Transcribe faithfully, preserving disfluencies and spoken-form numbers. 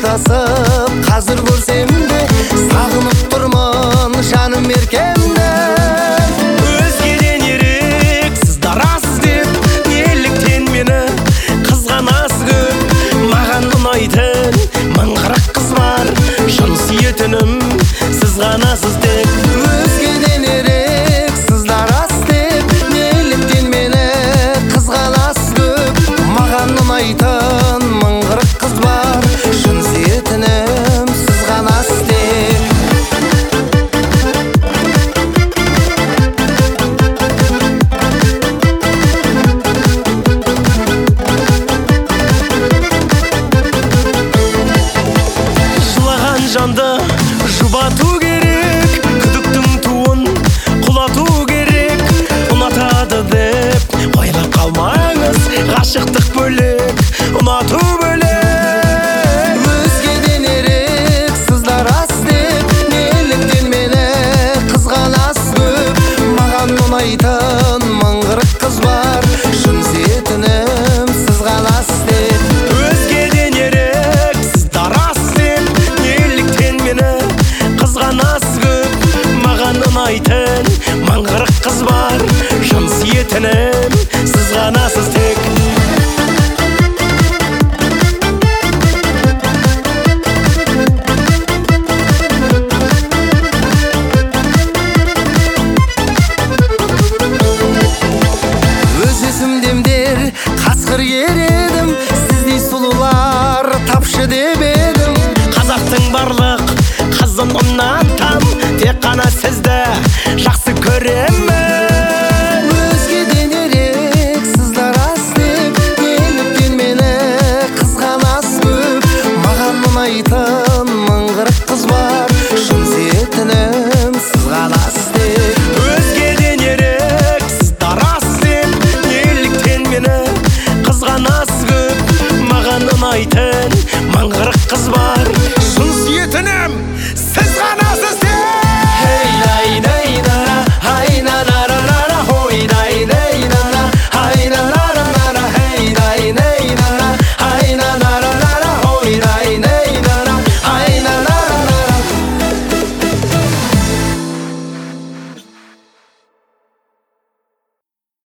адасып, қазір көрсемде сағынып тұрмын жаным еркемді. Өзгеден ерек сыздар аз деп, неліктен мені қызғанасыз көп? Маған ұнайтын мың қырық қыз бар, шын сүйетінім сіз ғанасыз тек. Өзгеден ерек сыздар аз деп, неліктен мені қызғанасыз көп? Маған ұнайтын мың қырық қыз бар, шын сүйетінім сіз ғанасыз тек. Жылаған жанды жұбату керек, күдіктің туын құлату керек. Ұнатады деп ойлап қалмаңыз, ғашықтық бөлек, ұнату бөлек. Өзгеден ерек сыздар аз деп, неліктен мені қызғанасыз көп? Маған ұнайтын мың қырық қыз бар, шын сүйетінім сіз ғанасыз деп. Өзгеден ерек сыздар аз деп, неліктен мені қызғанасыз көп? Маған ұнайтын мың қырық қыз бар, шын сүйетінім сіз ғанасыз тек. Өз есімдемдер қасқыр ередім, сіздей сұлулар тапшы деп едім. Қазақтың барлық қызын ұнатам, тек қана сізді жақсы көремін.